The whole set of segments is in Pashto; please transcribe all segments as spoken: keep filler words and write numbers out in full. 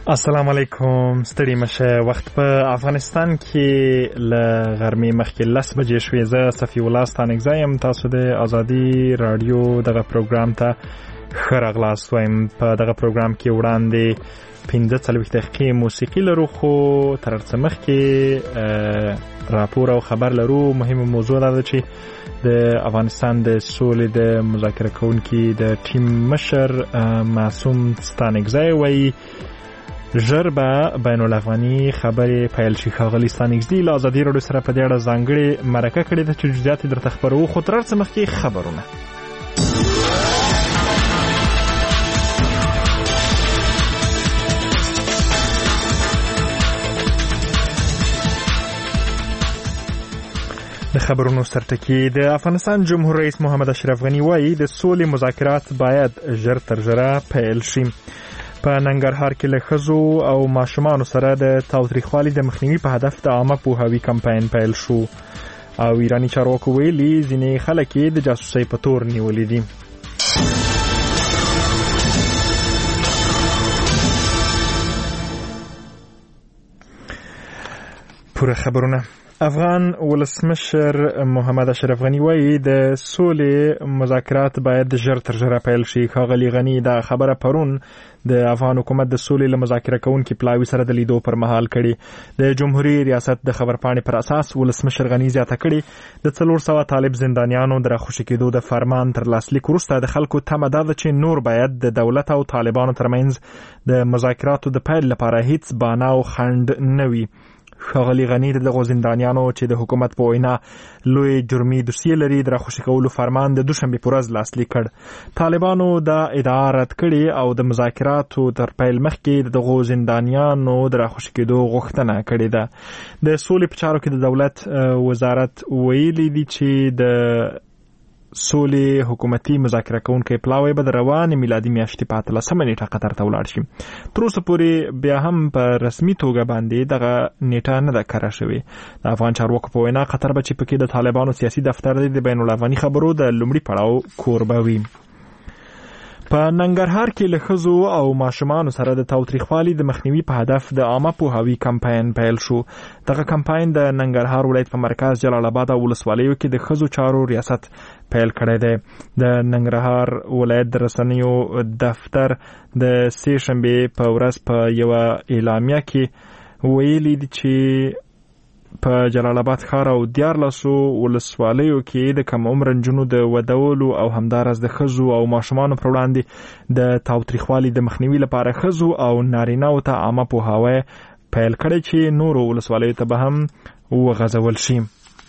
السلام علیکم. ستړي مشه. وخت په افغانستان کې ل غرمې مخکې لس بجې شوې. زه صفي الله ستانکزی یم. تاسو د ازادي رادیو دغه پروګرام ته ښه راغلاست وایم. په دغه پروګرام کې وړاندې پنځه څلوېښت دقیقې موسیقي لرو، خو تر هر څه مخکې راپور او خبر لرو. مهمه موضوع دا ده چې د افغانستان د سولې د مذاکره کوونکي د ټیم مشر معصوم ستانکزی وایي ژر به بین الافغاني خبرې پیل شي. ښاغلي ستانکزي له ازادي راډیو سره په دې اړه ځانګړې مرکه کړې ده چې جزئیات یې درته خپروو، خو تر هر څه مخکې خبرونه. د خبرونو سرټکی. د افغانستان جمهور رئیس محمد اشرف غني وایي د سولې مذاکرات باید ژر تر ژره پیل شي. په ننګرهار کې له ښځو او ماشومانو سره د تاوتریخوالي د مخنیوي په هدف د عامه پوهاوي کمپاین پیل شو، او ایراني چارواکو ویلي ځینې خلک یې د جاسوسۍ په تور نیولي دي. پوره خبرونه. افغان ولسمشر محمد اشرف غني وایي د سولې مذاکرات باید ژر تر ژره پیل شي. ښاغلي غني دا خبره پرون د افغان حکومت د سولې له مذاکره کوونکي پلاوي سره د لیدو پر مهال کړي. د جمهوریت ریاست د خبرپاڼې پر اساس ولسمشر غني زیاته کړي د څلور سوه طالب زندانیانو د راخوشي کېدو د فرمان تر لاسلیک وروسته د خلکو تمه دا ده چې نور باید د دولت او طالبانو ترمنځ د مذاکراتو د پیل لپاره هیڅ بهانه او خنډ نه وي. ښاغلي غني د دغو زندانیانو چې د حکومت په وینا لوی جرمي دوسیې لري د راخوشي کولو فرمان د دوشنبې په ورځ لاسلیک کړ. طالبانو دا ادعا رد کړې او د مذاکراتو تر پیل مخکې د دغو زندانیانو د راخوشي کېدو غوښتنه کړې ده. د سولې په چارو کې د دولت وزارت ویلي دي چې د سولې حکومتي مذاکره کوونکی پلاوی به د روانې میلادي میاشتې په اتلسمه نیټه قطر ته ولاړ شي. تر اوسه پورې بیا هم په رسمي توګه باندې دغه نیټه نه ده کره شوې. د افغان چارواکو په وینا قطر به چې پکې د طالبانو سیاسي دفتر دی د بین الافغاني خبرو د لومړي پړاو کوربه وي. په ننګرهار کې له ښځو او ماشومانو سره د تاوتریخوالي د مخنیوي په هدف د عامه پوهاوي کمپاین پیل شو. دغه کمپاین د ننګرهار ولایت په مرکز جلال آباد او ولسوالیو کې د ښځو چارو ریاست پیل کړی دی. د ننګرهار ولایت د رسنیو دفتر د سې شنبې په ورځ په یوه اعلامیه کې ویلي دي چې په جلال آباد ښار او دیارلسو ولسوالیو کې د کم عمر نجونو د ودولو او همداراز د ښځو او ماشومانو پر وړاندې د تاوتریخوالي د مخنیوي لپاره ښځو او نارینه‌و ته عامه پوهاوی پیل کړی چې نورو ولسوالیو ته به هم وغځول شي.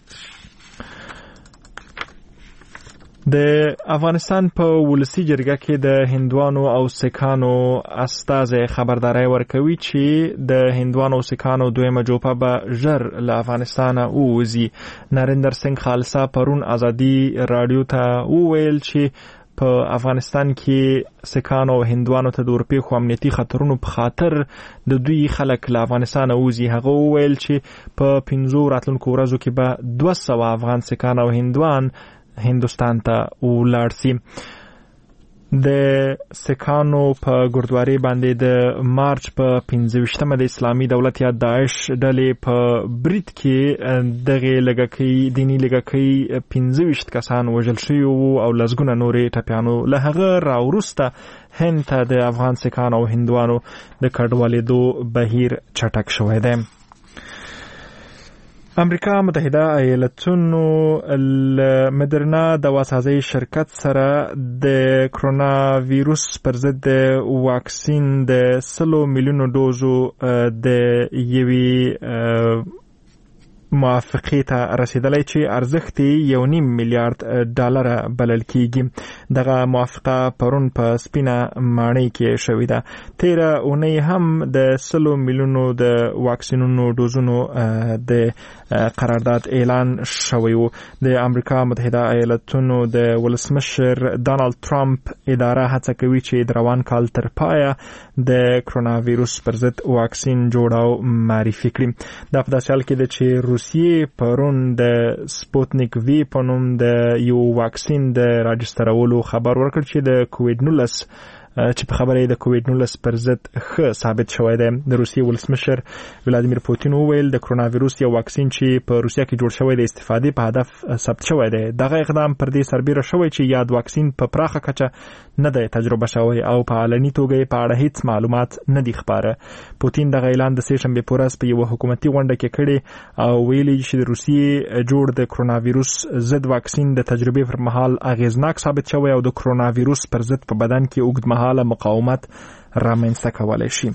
د افغانستان په ولسي جرګه کې د هندوانو او سکانو استازي خبرداري ورکوي چې د هندوانو او سکانو دویمه جوپه به ژر له افغانستانه ووځي. نریندر سنگھ خالصه پرون ازادي رادیو ته وویل چې په افغانستان کې سکانو او هندوانو ته د اورپیښو امنیتي خطرونو په خاطر د دوی خلک له افغانستانه وځي. هغه وویل چې په پنځو راتلونکو ورځو کې به دوه سوه افغان سکان او هندوان هندوستان ته ولاړ سي. د سکانو په ګردواري باندې د مارچ په پنځه ویشتمه د اسلامي دولت یا داعش ډلې په برید کې دغه لږکۍ دیني لږکۍ پنځه ویشت کسان وژل شوي وو او لسګونه نورې ټپیانو. له هغه راوروسته هند ته د افغان سکانو او هندوانو د کډوالېدو بهیر چټک شوی دی. امریکا متحده ایالتونو مدرنا دواسازۍ شرکت سره د کرونا ویروس پر ضد واکسین د سلو میلیونو ډوزو د یوې موافقې ته رسیدلی چې ارزښت یې یو نیم میلیارډ ډالره بلل کیږي. دغه موافقه پرون په سپینه ماڼۍ کې شوې ده. تیره اونۍ هم د سلو میلیونو د واکسینونو ډوزونو د قرارداد اعلان شوی و. د امریکا متحده ایالتونو د ولسمشر ډانلډ ټرمپ اداره هڅه کوي چې د روان کال تر پایه د کرونا ویروس پر ضد واکسین جوړ او معرفي کړي. دا په داسې حال کې ده چې روسیې پرون د سپوتنیک وی په نوم د یو واکسین د راجسترولو خبر ورکړ چې د کووید نولس چې په خبره د کووډ نولس پر ضد ښه ثابت شوی دی. د روسیې ولسمشر ولادیمیر پوتین وویل د کرونا وایروس یو واکسین چې په روسیه کې جوړ شوی د استفادې په هدف ثبت شوی دی. دغه اقدام پر دې سربیره شوی چې یاد واکسین په پراخه کچه نه دی تجربه شوی او په علني توګه په اړه هیڅ معلومات نه دي خپاره. پوتین دغه اعلان د سه شنبې په ورځ په یو حکومتي غونډه کې کړی او ویلي چې د روسیې جوړ د کرونا وایروس ضد واکسین د تجربې پر مهال اغیزناک ثابت شوی او د کرونا وایروس پر ضد په بدن کې اوږدمهاله مقاومت رامنځته کولی شي.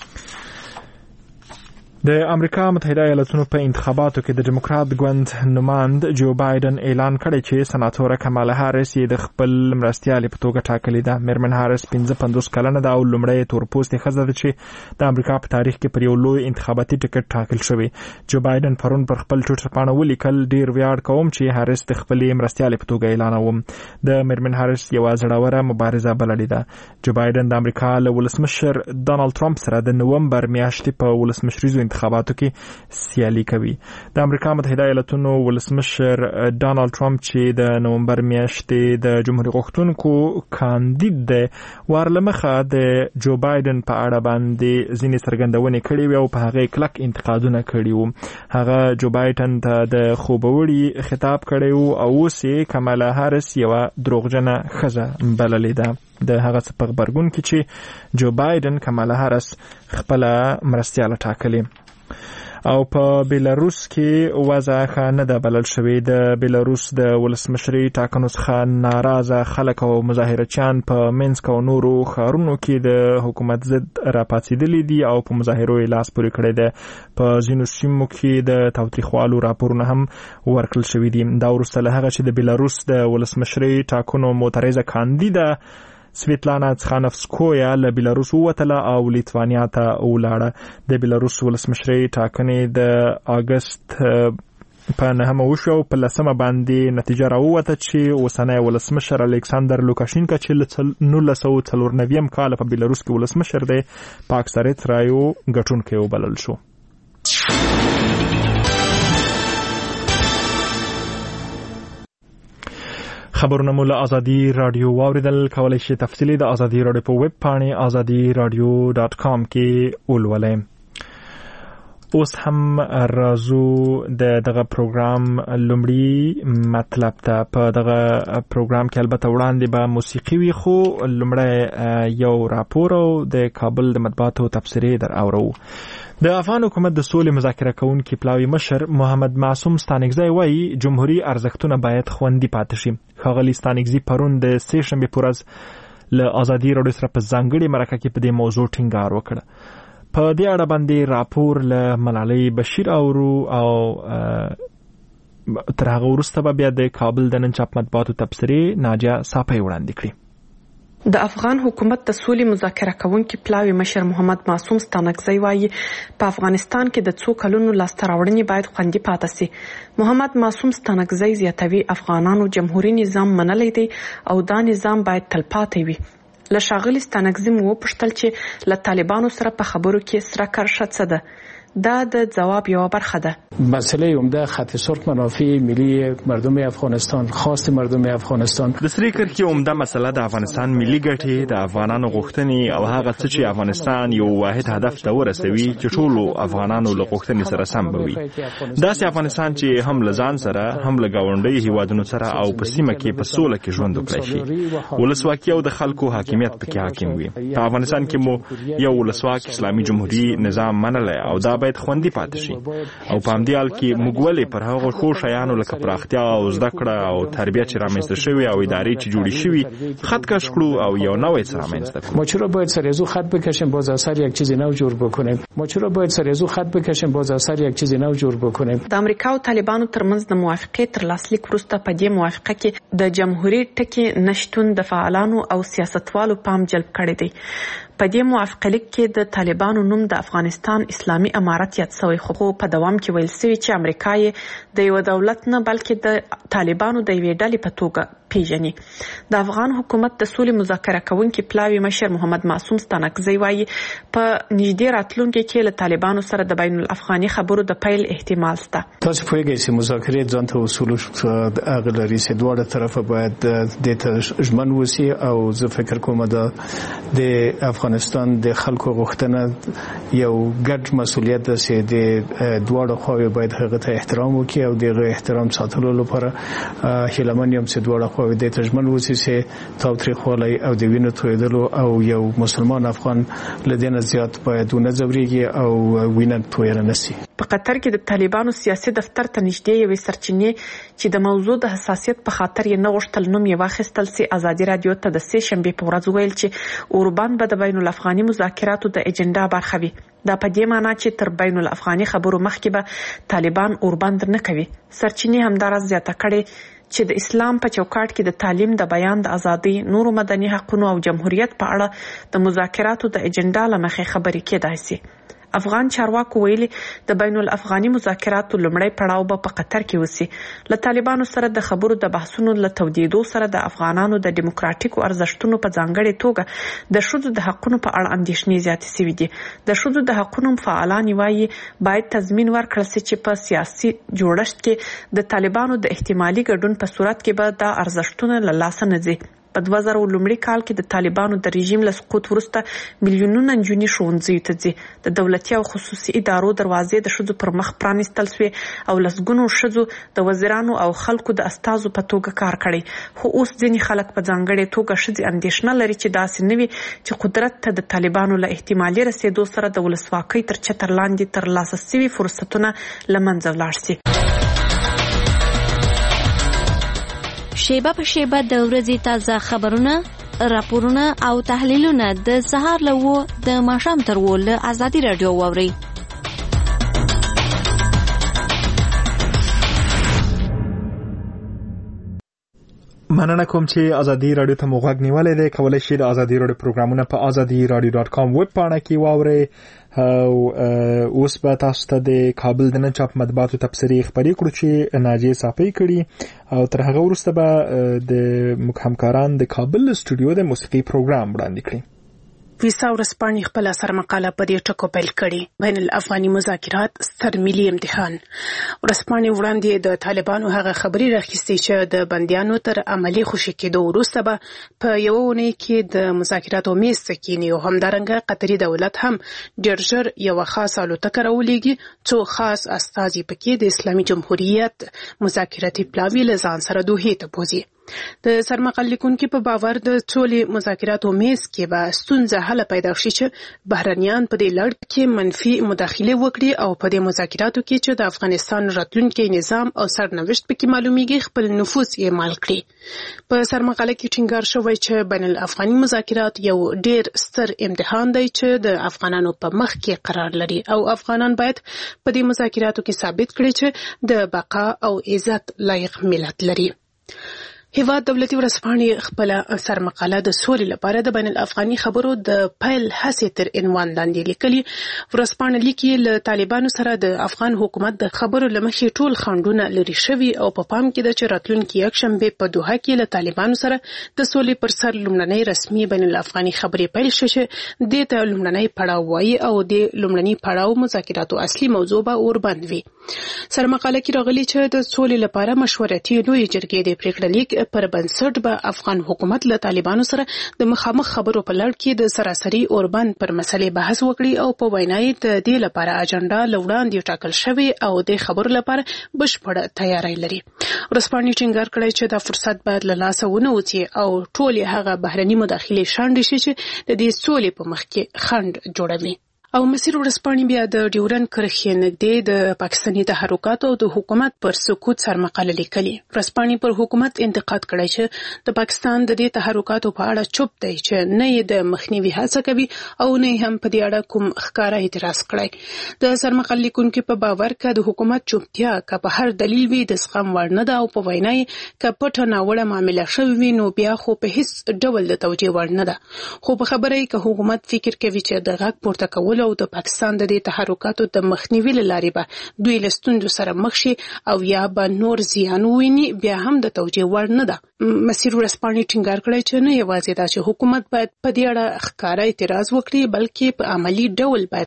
د امریکا متحده ایالاتونو په انتخاباتو کې د ډیموکرات ګوند نماند جو بایدن اعلان کړی چې سناتوره کمالا هاریس یې د خپل مرستیالې په توګه ټاکلې ده. میرمن هاریس پنځه پنځوس کلنه ده او لومړی تورپوستې ښځه ده چې د امریکا په تاریخ کې پر یو لوی انتخاباتي ټکټ ټاکل شوی. جو بایدن پرون پر خپل ټویټر پاڼه ولیکل ډیر ویاړ کوم چې هاریس د خپلې مرستیالې په توګه اعلانوم. د میرمن هاریس یوه زړوره مبارزه بللې ده. جو بایدن د امریکا له ولسمشر ډانلډ ټرمپ سره د نومبر میاشتې په ولسمشریزو انتخاباتو کې سیالي کوي. د امریکا متحده ایالاتونو ولسمشر ډانلډ ټرمپ چې د نومبر میاشتې د جمهوریت غوښتونکو کاندید دی ورلمخه د جو بایدن په اړه باندې ځینې څرګندونې کړې وې او په هغه کلک انتقادونه کړي وو. هغه جو بایدن ته د خوبوړي خطاب کړی وو او اوس یې کمالا هاریس یوه دروغجنه ښځه بللې ده. د هغه څه په غبرګون کې چې جو بایدن کمالا هاریس خپله مرستیاله ټاکلې. او په بیلاروس کې وضع ښه نه ده بلل شوې. د بیلاروس د ولسمشري ټاکنو څخه ناراضه خلک او مظاهرچیان په منسک او نورو ښارونو کې د حکومت ضد راپاڅېدلي دي او په مظاهرو یې لاس پورې کړی دی. په ځینو سیمو کې د تاوتریخوالو راپورونه هم ورکړل شوي دي. دا وروسته له هغه چې د بیلاروس د ولسمشري ټاکنو معترضه کاندیده سویتلانا څخانفسکویا له بیلاروس ووتله او لیتوانیا ته ولاړه. د بیلاروس ولسمشري ټاکنې د اګست په نهمه وشو او په لسمه باندې نتیجه راووته چې اوسنی ولسمشر الکساندر لوکاشینکا چې له نولس سوه څلور نوي کال په بیلاروس کې ولسمشر دی په اکثریت رایو ګټونکی وبلل شو. خبرونه مو له ازادي رادیو واوریدل. کولی شئ تفصیلی د ازادي رادیو په ویب پاڼې ازادي رادیو ډاټ کام کې ولولئ. اوس هم راځو د دغه پروګرام لومړی مطلب ته. په دغه پروګرام کې البته وړاندې به موسیقي وي خو لومړی یو راپور او د کابل د مطبوعاتو تبصرې در اورو. د افغان حکومت د سولې مذاکره کوونکي پلاوي مشر محمد معصوم ستانکزی وایي جمهوریت ارزښتونه باید خوندي پاتې شي. ښاغلي ستانکزي پرون د سه شنبې په ورځ له ازادي راډیو سره په ځانګړې مرکه کې په دې موضوع ټینګار وکړ. په دې اړه باندې راپور له ملالۍ بشیر اورو او تر هغه وروسته به بیا د کابل د نن چاپ مطبوعاتو تبصرې ناجیه صافی وړاندې کړي. د افغان حکومت د سولې مذاکره کوونکي پلاوي مشر محمد معصوم ستانکزی وایي په افغانستان کې د څو کلونو لاسته راوړنې باید خوندي پاتې سي. محمد معصوم ستانکزی زیاتوي افغانانو جمهوریت نظام منلی دی او دا نظام باید تلپاتې وي. له ښاغلي ستانکزي مو وپوښتل چې له طالبانو سره په خبرو کې سره کرښه څه ده. دا د جواب یو برخه ده. مسئله عمده خط سرخ منافع ملی مردم افغانستان، خواست مردم افغانستان. د سری کرښې عمده مسله د افغانستان ملي ګټې، د افغانانو غوښتنې او هغه څه چې افغانستان یو واحد هدف ته ورسوي چې ټولو افغانانو له غوښتنې سره سم به وي. داسې افغانستان چې هم له ځان سره هم له ګاونډیو هیوادونو سره او په سیمه کې په سوله کې ژوند وکړي شي. ولسواکي او د خلکو حاکمیت پکې حاکم وي. په افغانستان کې مو یو ولسواک اسلامي جمهوریت نظام منلی او دا باید خوندي پاتې شي. او په همدې حال کې موږ ولې پر هغو ښو شیانو لکه پراختیا او زده کړه او تربیت چې رامنځته شوي او ادارې چې جوړې شوي خط کش کړو او یو نوی څه رامنځته کړو. ما چرا باید سر از او خط بکشیم باز از سر یک چیز نو جور بکنیم؟ ما چرا باید سر از او خط بکشیم باز از سر یک چیز نو جور بکنیم؟ د امریکا او طالبانو ترمنځ د موافقې تر لاسلیک وروسته په دې موافقه کې د جمهوریت ټکی نشټون د فعالانو او سیاستوالو پام جلب کړی دی. په دې موافقه لیک کې د طالبانو نوم د افغانستان اسلامي امارت یاد شوی خو په دوام کې ویل شوی چې امریکا یې د یو دولت نه بلکې د طالبانو د یوې ډلې په توګه پیژني. د افغان حکومت د سولې مذاکره کوونکي پلاوی مشر محمد معصوم ستانکزی وایي په نږدې راتلونکي کې له طالبانو سره د بین الافغاني خبرو د پیل احتمال شته. تاسو پوهیږئ چې مذاکرات ځان ته اصول هغه لري چې دواړه طرفه باید د ته ژمن وسی او زه فکر کوم د افغانستان د خلکو غوښتنه یو ګډ مسؤلیت ده چې د دواړو خواوې باید هغه ته احترام وکړي او د احترام ساتلو لپاره هیلمن یم چې دواړه خواوې د تجمن وسی چې تاوتریخوالی او د وینو تویدلو او یو مسلمان افغان لدینه زیات باید ونه ځوريږي او وینه تویره نشي. په قطر کې د طالبانو سیاسي دفتر ته نږدې یوې سرچینې چې د موضوع د حساسیت په خاطر یې نه غوښتل نوم یې واخیستل سي ازادي رادیو ته د سه شنبې په ورځ ویل چې اوربان به د بین الافغاني مذاکراتو د اجنډا برخه وي. دا په دې معنی چې تر بین الافغاني خبرو مخکې به طالبان اوربان نه کوي. سرچینې همدارس زیاته کړي چې د اسلام په چوکاټ کې د تعلیم د بیان د ازادي نورو مدني حقوقو او جمهوریت په اړه د مذاکراتو د اجنډا لمخې خبرې کېدای شي. افغان چارواکو ویلي د بین الافغاني مذاکراتو لومړی پړاو به په قطر کې وسی. له طالبانو سره د خبرو د بحثونو له تودیدو سره د افغانانو د دیموکراتیکو ارزښتونو په ځانګړې توګه د شذو د حقوقو په اړه اندېښنې زیاتې شوې دي. د شذو د حقوقو فعالان وایي باید تضمین ورکړل شي چې په سیاسي جوړښت کې د طالبانو د احتمالي ګډون په صورت کې به د ارزښتونو له لاسه نه ځي. په دوه زره لومړي کال کې د طالبانو د رژیم له سقوط وروسته میلیونونه نجونې ښوونځیو ته ځي. د دولتي او خصوصي ادارو دروازې د ښځو پر مخ پرانیستل شوې او لسګونو ښځو د وزیرانو او خلکو د استازو په توګه کار کړی. خو اوس ځینې خلک په ځانګړې توګه ښځې اندېښنه لري چې داسې نه وي چې قدرت ته د طالبانو له احتمالي رسېدو سره د ولسواکۍ تر چتر لاندې ترلاسه شوي فرصتونه له منځه ولاړ شي. شیبه په شیبه د ورځې تازه خبرونه، راپورونه او تحلیلونه د سهار له و د ماښام تر و له ازادي رادیو واورئ. مننه کوم چې ازادي رادیو ته مو غوږ نیولې ده. کولای شئ د ازادي رادیو پروګرامونه په ازادي رادیو ډاټ کام ویب پاڼه کې واورئ. او اوس به تاسو ته د کابل د نن چاپ مطبوعاتو تبصرې خبرې کړو چې ناجیه صافی کړي او تر هغه وروسته به د همکاران د کابل استودیو د موسیقي پروګرام وړاندې کړي. ویسا ورسپانې خپل سر مقاله په دې ټکو پیل کړي. بین الافغاني مذاکرات ستر ملي امتحان. ورسپانې وړاندې د طالبانو هغه خبري راخستې چې د بنديانو تر عملی خوشي کېدو وروسته به په یو ونې کې د مذاکراتو میز ته کېني او همدارنګه قطري دولت هم ډېر ژر یو خاص الوتکه راولېږي څو خاص استازي پکې د اسلامي جمهوریت مذاکراتي پلاوی له ځان سره دوحې ته بوزي. د سرمقال لیکونکو په باور د ټولې مذاکراتو میز کې به ستونزه حل پیدا شي چې بهرنیان په دې لړ کې منفي مداخله وکړي او په دې مذاکراتو کې چې د افغانستان راتلونکي نظام او سرنوشت پکې معلومیږي خپل نفوذ یې مال کړي. په سرمقاله کې ټینګار شوی چې بین الافغاني مذاکرات یو ډیر ستر امتحان دی چې د افغانانو په مخ کې قرار لري او افغانان باید په دې مذاکراتو کې ثابت کړي چې د بقا او عزت لایق ملت لري. هیواد دولتي ورځپاڼې خپل سرمقاله د سولې لپاره د بین الافغاني خبرو د پیل هڅې تر عنوان لاندې لیکلي. ورځپاڼه لیکي له طالبانو سره د افغان حکومت د خبرو لمخې ټول خنډونه لري شوي او په پام کې د چې راتلونکي یکشنبه په دوحه کې له طالبانو سره د سولې پر سر لومړنۍ رسمي بین الافغاني خبرې پیل شي چې د ته لومړنۍ پړاو وایي او د لومړنۍ پړاو مذاکراتو اصلي موضوع به اوربند وي. سرمقاله کې راغلي چې د سولې لپاره مشورتي لوی جرګې د پریکړه لیک پر بنسټ به افغان حکومت له طالبانو سره د مخامخ خبرو په لړ کې د سراسري اوربند پر مسلې بحث وکړي او په وینای د دې لپاره اجنډا لوړاندې ټاکل شوی او د خبرو لپاره بشپړ تیاری لري. ورسپانې ټینګار کړی چې دا فرصت باید له لاسه ونه وځي او ټول هغه بهرني مداخلې شاندې شي چې د دې سولې په مخ کې خنډ جوړوي. او مسیر ورسپانې بیا د ډیورن کرښې نږدې د پاکستاني تحرکاتو او د حکومت پر سقوط سرمقاله لیکلي. ورسپانې پر حکومت انتقاد کړی چې د پاکستان د دې تحرکاتو په اړه چوپ دی چې نه یې د مخنیوي هڅه کوي او نه هم په دې اړه کوم ښکاره اعتراض کړی. د سرمقاله لیکونکو په باور کې د حکومت چوپتیا که په هر دلیل وي د زغم وړ نه ده او په وینای که پټه ناوړه معامله شوې وي نو بیا خو په هیڅ ډول د توجیه وړ نه ده. خو په خبره کې حکومت فکر کوي چې د غږ پورته کول کولو او د پاکستان د دې تحرکاتو د مخنیوي لارې به دوی له ستونزو سره مخ شي او یا به نور زیان وویني بیا هم د توجیه وړ نه ده. مسیر ورځپاڼې ټینګار کړی چې نه یوازې دا چې حکومت باید په دې اړه ښکاره اعتراض وکړي بلکې په عملي ډول باید